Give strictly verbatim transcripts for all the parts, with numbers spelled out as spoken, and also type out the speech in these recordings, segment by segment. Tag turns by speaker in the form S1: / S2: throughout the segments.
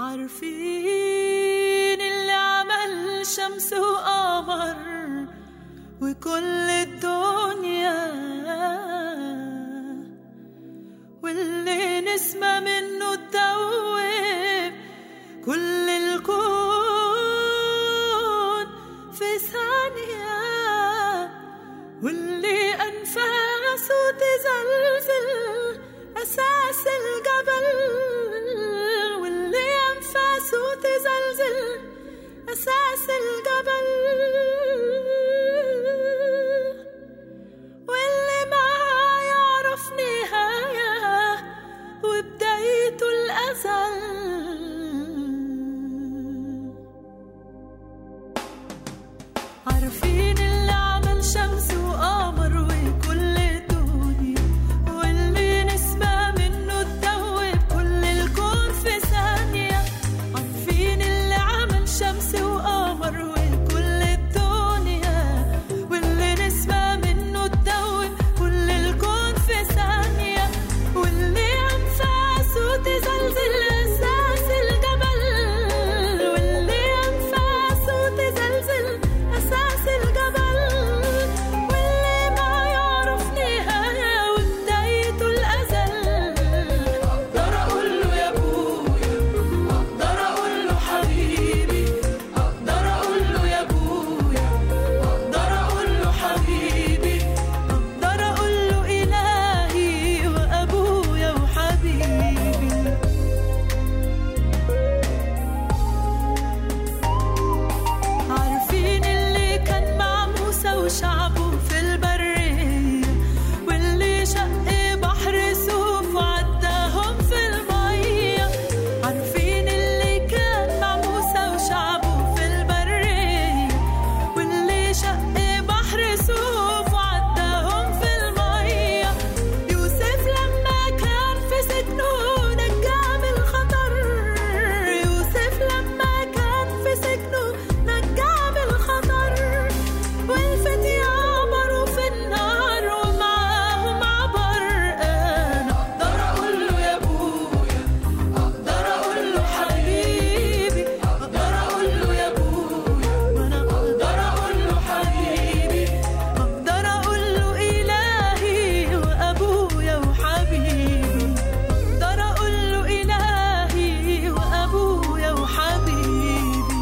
S1: عارفين اللي عمل شمس وقمر وكل الدنيا، واللي نسمة منه تدوب كل الكون في ثانية، واللي أنفاسه تزلزل أساس الجبل، واللي أنفاسه تزلزل أساس الجبل، واللي ما يعرف نهاية وبدايته الأزل. عارفين اللي عمل شمس وقمر وكل الدنيا، واللي نسمة منه تدوب كل الكون في ثانية. عارفين اللي عمل شمس وقمر وكل الدنيا، واللي نسمة منه تدوب كل الكون في ثانية، واللي أنفاسه تزلزل أساس الجبل، واللي أنفاسه تزلزل أساس الجبل، واللي ما يعرف نهاية وبدايته الأزل. أقدر أقول له يا أبويا، أقدر أقول له حبيبي، أقدر أقول له يا أبويا، أقدر أقول له حبيبي، أقدر أقول له إلهي وأبويا وحبيبي. عارفين اللي كان مع موسى وشعبه في البرية، واللي شق بحر سوف وعداهم في المية. عارفين اللي كان مع موسى وشعبه في البرية، واللي شق بحر سوف وعداهم في المية. يوسف لما كان في سجنه نجاه من الخطر، يوسف لما كان في سجنه نجاه من الخطر، والفتية عبروا في النار ومعاهم عبر. أنا أقدر أقول له يا أبويا، أقدر أقول له حبيبي، أقدر أقول له يا أبويا، وأنا أقدر أقول له حبيبي، أقدر أقول له إلهي وأبويا وحبيبي، أقدر أقول له إلهي وأبويا وحبيبي.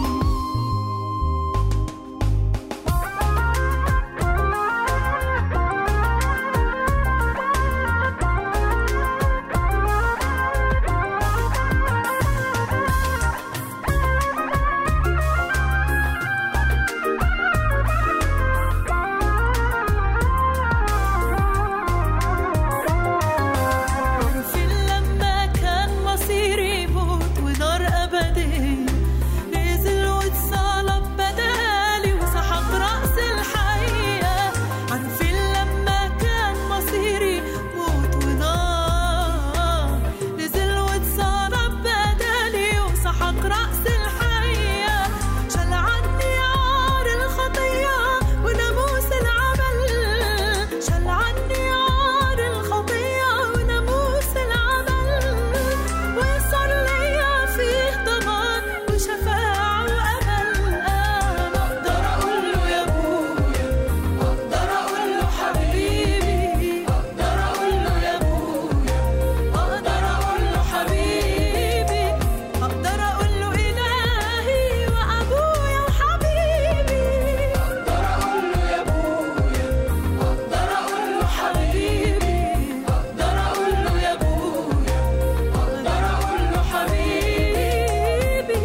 S1: عارفين لما كان مصيري موت ونار أبدية، نزل واتصلب بدالي وسحق رأس الحية. عارفين لما كان مصيري موت ونار، نزل واتصلب بدالي وسحق رأس الحية. شال عني عار الخطية وناموس العمل، شال عني عار الخطية وناموس العمل، وصار ليا فيه ضمان وشفاعة وأمل. أنا أقدر أقول له يا أبويا، أقدر أقول له حبيبي، أقدر أقول له يا أبويا، أقدر أقول له حبيبي، أقدر أقول له إلهي وأبويا وحبيبي، أقدر أقول له يا أبويا، أقدر أقول له حبيبي، أقدر أقول له يا أبويا، أقدر أقول له حبيبي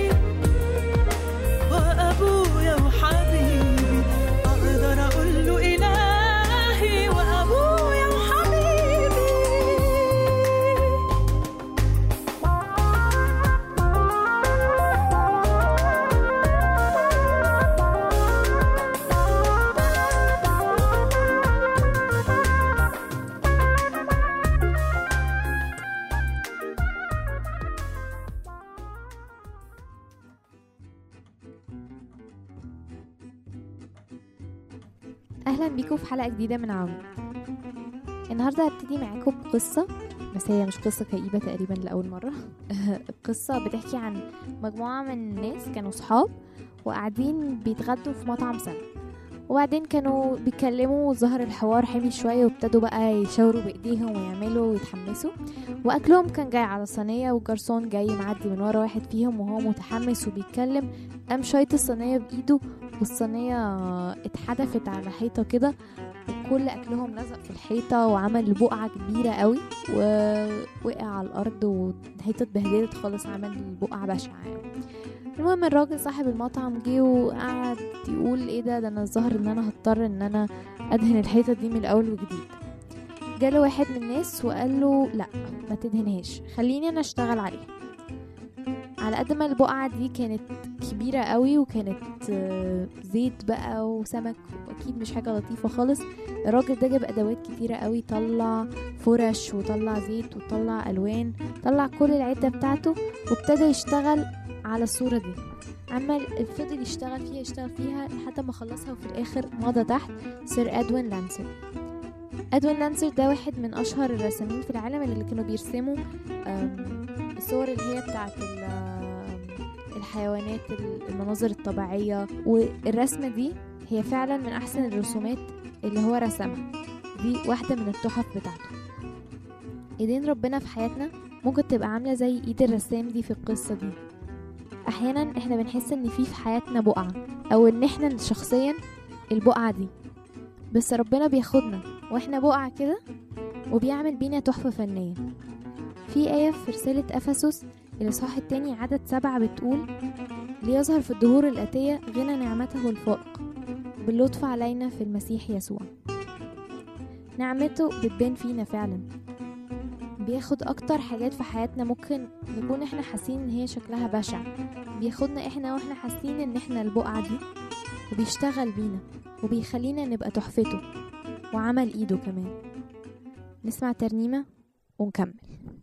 S1: وأبويا وحبيبي، أقدر أقول له إلهي وأبويا وحبيبي.
S2: أهلا بيكم في حلقة جديدة من عون. النهاردة هبتدي معاكم بقصة بس هي مش قصة كئيبة تقريبا لأول مرة. القصة بتحكي عن مجموعة من الناس كانوا صحاب وقاعدين بيتغدوا في مطعم سمك، وبعدين كانوا بيتكلموا وظهر الحوار حمي شوية وابتدوا بقى يشاوروا بإيديهم ويعملوا ويتحمسوا، وأكلهم كان جاي على صينية والجرسون جاي معدي من ورا واحد فيهم وهو متحمس وبيتكلم، قام شايط الصينية بإيده والصينية اتحدفت على حيطة كده وكل أكلهم لزق في الحيطة وعمل بقعة كبيرة قوي ووقع على الأرض والحيطة اتبهدلت خالص، عمل بقعة بشعة يعني. المهم الراجل صاحب المطعم جه وقعد يقول ايه ده ده انا الظاهر ان انا هضطر ان انا ادهن الحيطة دي من الاول وجديد. جاله واحد من الناس وقال له لا ما تدهنهاش، خليني انا اشتغل عليها. على قد ما البقعة دي كانت كبيرة قوي وكانت زيت بقى وسمك واكيد مش حاجة لطيفة خالص، الراجل ده جاب ادوات كتيرة قوي، طلع فرش وطلع زيت وطلع الوان، طلع كل العدة بتاعته وابتدى يشتغل على الصورة دي. عمل فضل يشتغل فيها يشتغل فيها لحد ما خلصها، وفي الاخر مضى تحت سير ادوين لانسر. ادوين لانسر ده واحد من اشهر الرسامين في العالم اللي كانوا بيرسموا الصور اللي هي بتاعت الحيوانات، المناظر الطبيعية، والرسمة دي هي فعلا من احسن الرسومات اللي هو رسمها، دي واحدة من التحف بتاعته. ايدين ربنا في حياتنا ممكن تبقى عاملة زي ايد الرسام دي في القصة دي. احيانا احنا بنحس ان في في حياتنا بقعة او ان احنا شخصيا البقعة دي، بس ربنا بياخدنا واحنا بقعة كده وبيعمل بينا تحفة فنية. في آية في رسالة أفسس الإصحاح التاني عدد سبعة بتقول ليظهر في الدهور الآتية غنى نعمته الفائق باللطف علينا في المسيح يسوع. نعمته بتبان فينا فعلا، بياخد اكتر حاجات في حياتنا ممكن نكون احنا حاسين ان هي شكلها بشع، بياخدنا احنا واحنا حاسين ان احنا البقعة دي وبيشتغل بينا وبيخلينا نبقى تحفته وعمل ايده كمان. نسمع ترنيمة ونكمل.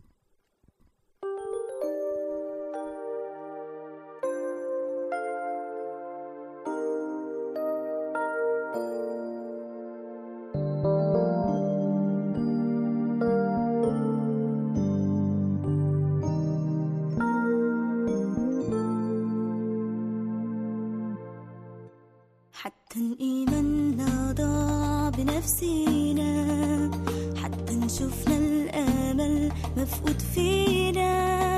S1: حتى إيماننا ضاع بنفسينا، حتى نشوفنا الأمل مفقود فينا،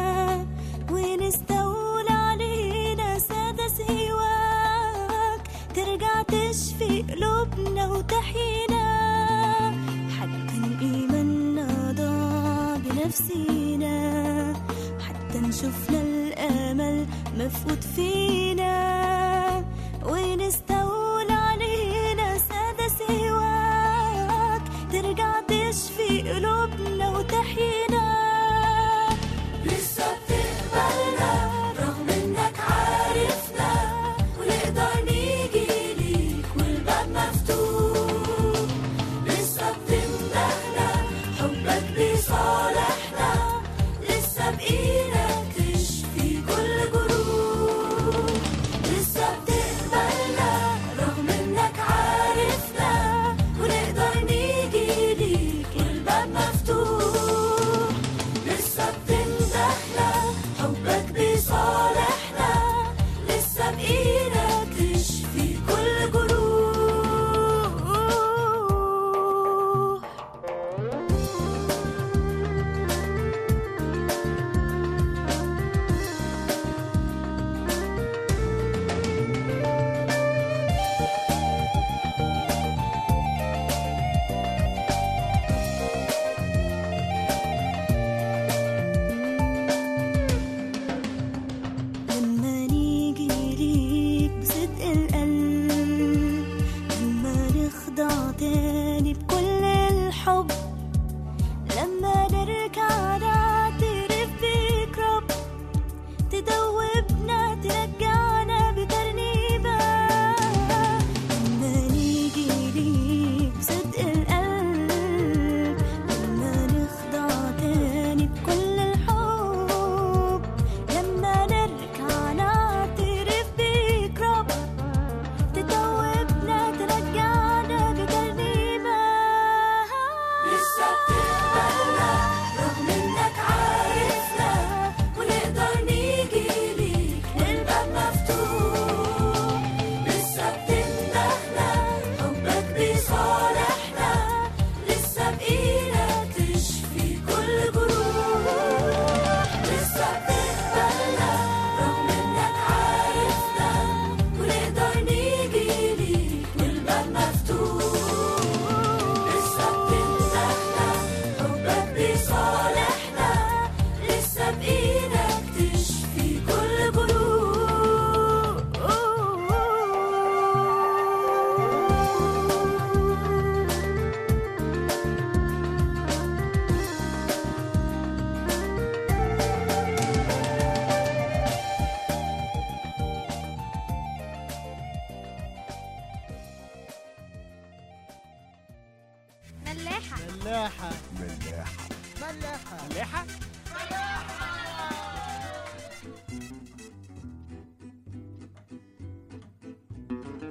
S1: ونستولى علينا سادة سواك ترجع تشفي قلوبنا وتحيينا. حتى إيماننا ضاع بنفسينا، حتى نشوفنا الأمل مفقود فينا، ونستولى علينا سادة سواك ترجع تشفي قلوبنا وتحيينا. لسه بتقبلنا رغم انك عارفنا، ونقدر نيجي ليك والباب مفتوح. لسه بتمدحنا حبك بيصالحنا، لسه بإيدك تشفي كل جروح.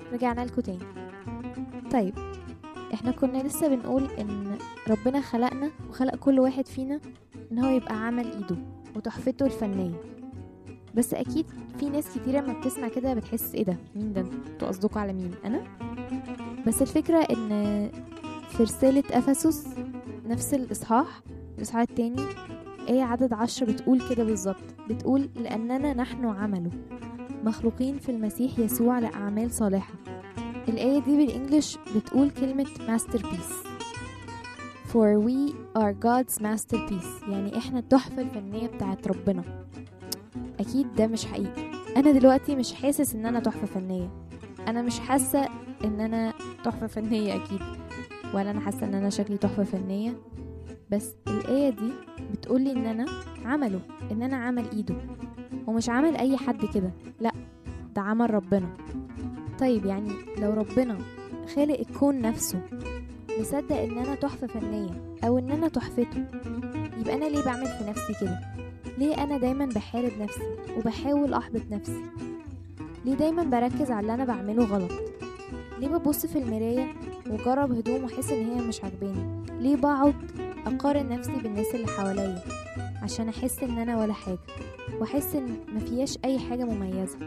S2: رجعنا لكم تاني. طيب احنا كنا لسه بنقول ان ربنا خلقنا وخلق كل واحد فينا ان هو يبقى عمل ايده وتحفته الفنية. بس اكيد في ناس كتيرة ما بتسمع كده بتحس ايه ده، مين ده، انتوا قصدكوا على مين؟ انا. بس الفكرة ان في رسالة افسس نفس الاصحاح الاصحاح التاني ايه عدد عشر بتقول كده بالظبط، بتقول لاننا نحن عمله مخلوقين في المسيح يسوع لأعمال صالحة. الآية دي بالإنجليش بتقول كلمة masterpiece for we are God's masterpiece، يعني إحنا التحفة الفنية بتاعت ربنا. أكيد ده مش حقيقي. أنا دلوقتي مش حاسس إن أنا تحفة فنية، أنا مش حاسة إن أنا تحفة فنية أكيد، ولا أنا حاسة إن أنا شكلي تحفة فنية. بس الآية دي بتقولي إن أنا عمله، إن أنا عمل إيده، ومش عمل أي حد كده، لأ ده عمل ربنا. طيب يعني لو ربنا خالق الكون نفسه مصدق ان انا تحفة فنية او ان انا تحفته، يبقى انا ليه بعمل في نفسي كده؟ ليه انا دايما بحارب نفسي وبحاول احبط نفسي؟ ليه دايما بركز على اللي انا بعمله غلط؟ ليه ببص في المراية وجرب هدوم واحس ان هي مش عجباني؟ ليه بقعد اقارن نفسي بالناس اللي حواليا عشان احس ان انا ولا حاجة واحس ان مفياش اي حاجة مميزة؟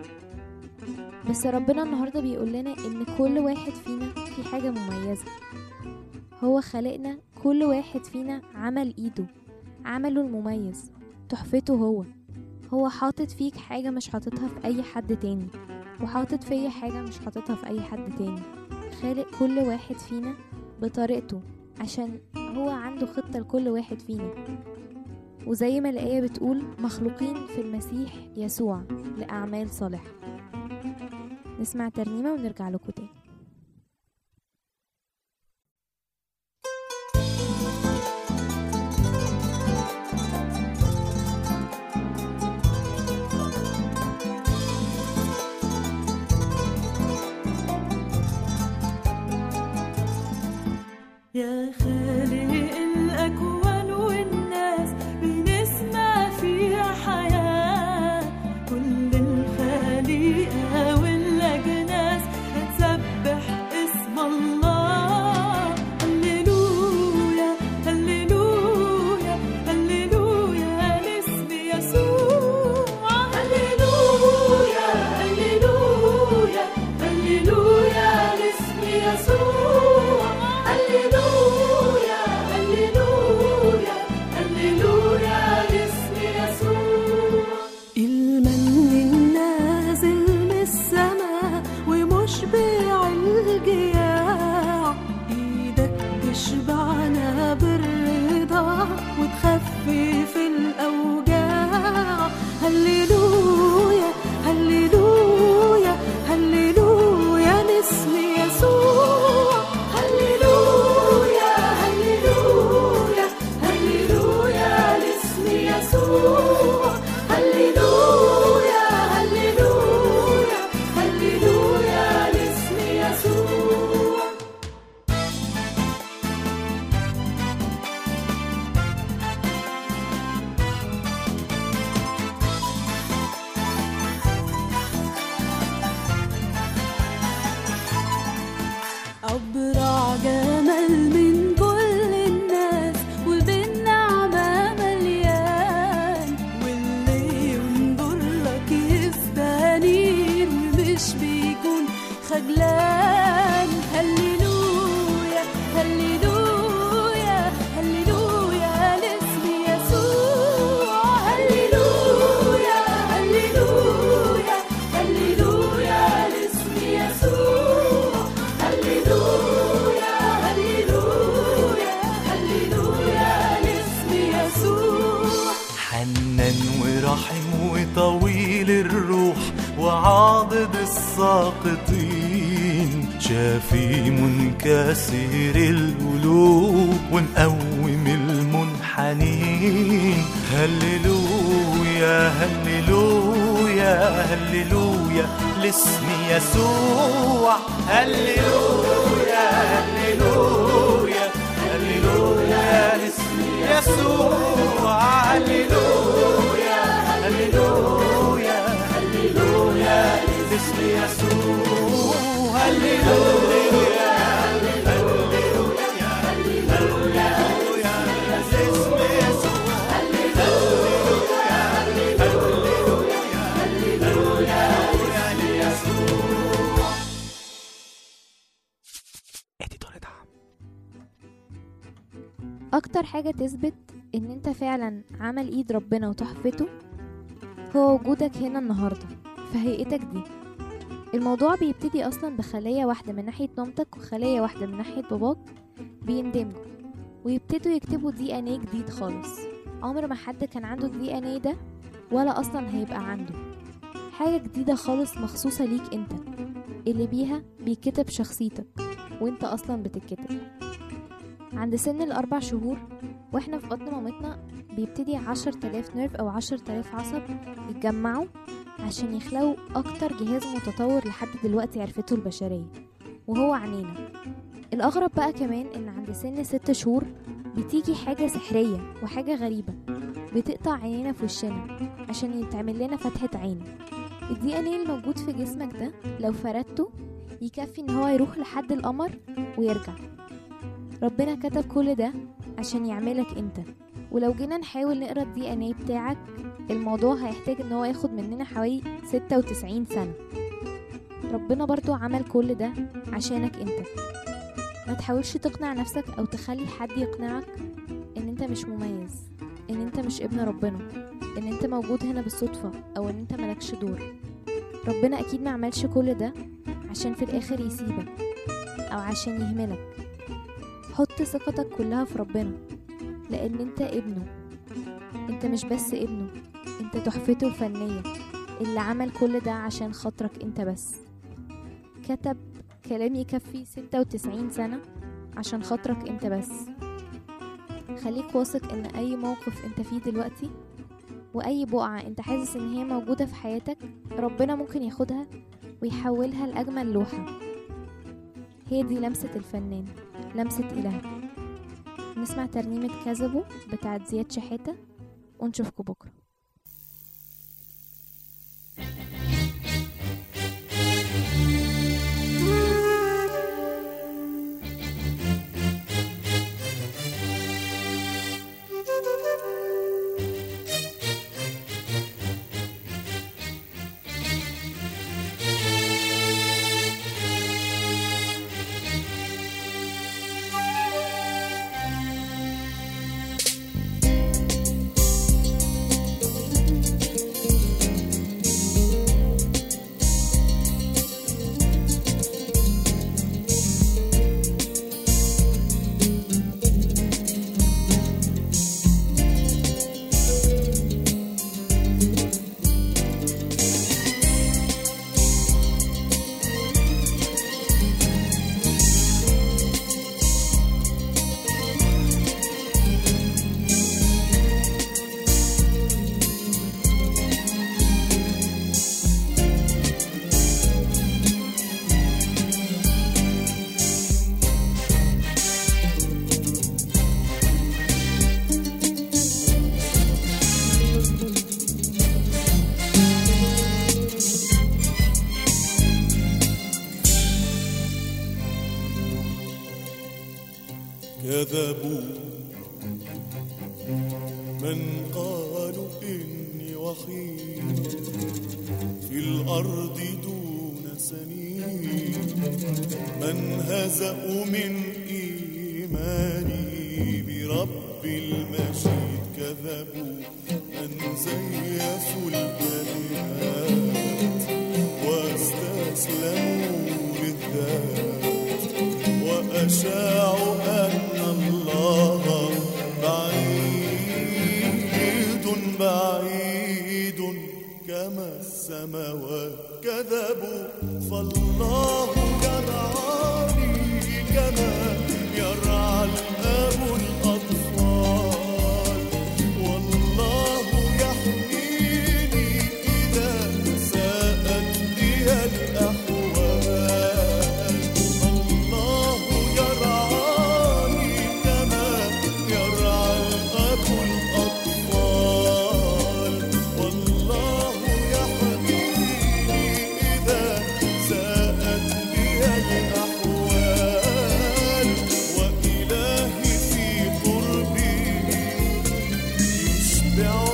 S2: بس ربنا النهاردة بيقول لنا ان كل واحد فينا في حاجة مميزة. هو خلقنا كل واحد فينا عمل ايده، عمله المميز، تحفته هو. هو حاطط فيك حاجة مش حاططها في اي حد تاني، وحاطط فيا حاجة مش حاططها في اي حد تاني. خالق كل واحد فينا بطريقته عشان هو عنده خطة لكل واحد فينا. وزي ما الآية بتقول مخلوقين في المسيح يسوع لأعمال صالحة. نسمع ترنيمة ونرجع لكم تاني.
S1: يا خالق الأكوان والناس بنسمع فيها حياة، كل الخليقة والأجناس هتسبح اسم الله. هللويا هللويا هللويا لاسم يسوع. هللويا هللويا هللويا لاسم يسوع. هللويا هللويا هللويا لاسم يسوع. المن النازل من السماء ومشبع الجياع، ايدك تشبعنا بالرضا وتخفف الاوجاع. هللويا هللويا هللويا لاسم يسوع. هللويا هللويا هللويا لاسم يسوع. هللويا هللويا هللويا لاسم يسوع. أبرع جمال من كل الناس وبالنعمة مليان، واللي ينظر لك يستنير ومش بيكون خجلان. هللويا هللويا هللويا لاسم يسوع. هللويا هللويا هللويا لاسم يسوع. هللويا هللويا هللويا لاسم يسوع.
S3: حنان ورحم وطويل الروح وعاضد الساقطين، شافي منكسر القلوب ومقوم المنحنين. هللويا هللويا هللويا لاسم يسوع. هللويا هللويا هللويا لاسم يسوع. هللويا هللويا هللويا لاسم يسوع.
S2: واكتر حاجة تثبت ان انت فعلا عمل ايد ربنا وتحفته هو وجودك هنا النهاردة في هيئتك دي. الموضوع بيبتدي اصلا بخلية واحدة من ناحية مامتك وخلية واحدة من ناحية باباك بيندمجوا ويبتدوا يكتبوا دي ان ايه جديد خالص. عمر ما حد كان عنده الدي ان ايه ده ولا اصلا هيبقى عنده. حاجة جديدة خالص مخصوصة ليك انت اللي بيها بيكتب شخصيتك وانت اصلا بتتكتب. عند سن الاربع شهور واحنا في بطن مامتنا بيبتدي عشر تلاف نيرف او عشر تلاف عصب يتجمعوا عشان يخلقوا اكتر جهاز متطور لحد دلوقتي عرفته البشرية وهو عينينا. الاغرب بقى كمان ان عند سن ست شهور بتيجي حاجة سحرية وحاجة غريبة بتقطع عينينا في وشنا عشان يتعمل لنا فتحة عين. الدي ان ايه الموجود في جسمك ده لو فردته يكفي ان هو يروح لحد القمر ويرجع. ربنا كتب كل ده عشان يعملك انت. ولو جينا نحاول نقرا الدي ان ايه بتاعك الموضوع هيحتاج ان هو ياخد مننا حوالي ستة وتسعين سنة. ربنا برضو عمل كل ده عشانك انت. ما تحاولش تقنع نفسك او تخلي حد يقنعك ان انت مش مميز، ان انت مش ابن ربنا، ان انت موجود هنا بالصدفة او ان انت ملكش دور. ربنا اكيد ما عملش كل ده عشان في الاخر يسيبك او عشان يهملك. حط ثقتك كلها في ربنا لان انت ابنه. انت مش بس ابنه، انت تحفته الفنية اللي عمل كل ده عشان خاطرك انت بس. كتب كلام يكفي ستة وتسعين سنة عشان خاطرك انت بس. خليك واثق ان اي موقف انت فيه دلوقتي واي بقعة انت حاسس ان هي موجودة في حياتك ربنا ممكن ياخدها ويحولها لأجمل لوحة. هي دي لمسة الفنان، لمسة إله. نسمع ترنيمة كذبوا بتاعت زياد شحاتة ونشوفكم بكرة.
S4: كذبوا من قالوا إني وحيد في الأرض دون سنين، من هزأوا من إيماني برب المجيد. كذبوا من زيفوا الكلمات واستسلموا للذات وأشاعوا أن الله بعيد بعيد كما السماوات. كذبوا فالله يرعاني كما يرعى الأب الأطفال، والله يحميني إذا ساءت بي الأحوال. الله يرعاني كما يرعى الأب الأطفال، والله يحميني إذا ساءت بي الأحوال. وإلهي في قربي يشبع